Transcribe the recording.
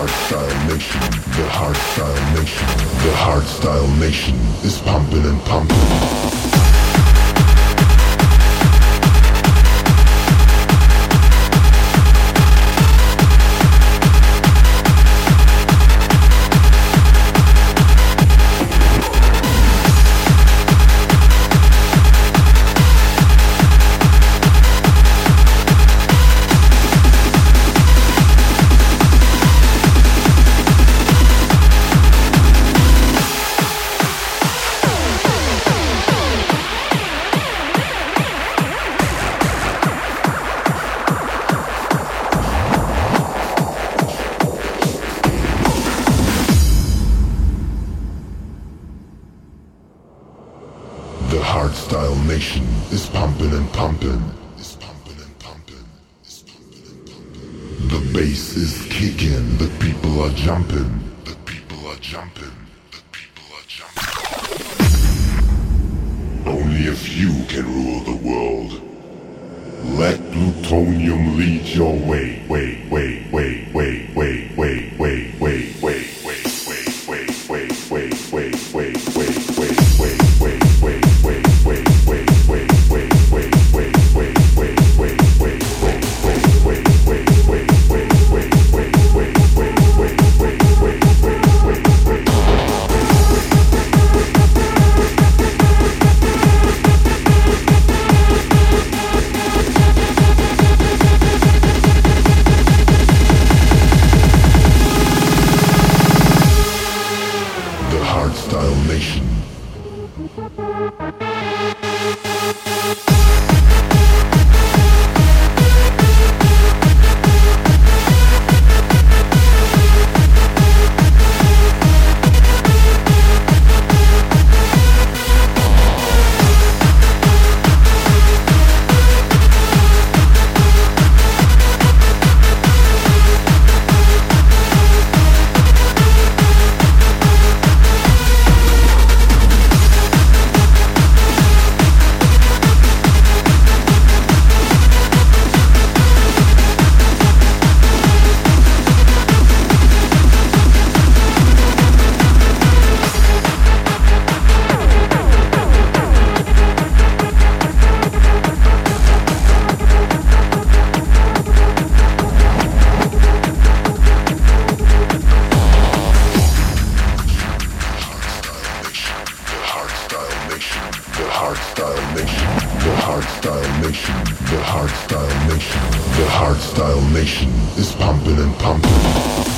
hardstyle nation, the hardstyle nation, the hardstyle nation is pumping and pumping. The hardstyle nation is pumping and pumping. Is pumping and pumping. Is pumping and pumping. The bass is kicking. The people are jumping. The people are jumping. The people are jumping. Only a few can rule the world. Let plutonium lead your way. Way, way, way, way, way, way, way, way, way. Hardstyle nation. The hardstyle nation, the hardstyle nation, the hardstyle nation, the hardstyle nation is pumping and pumping.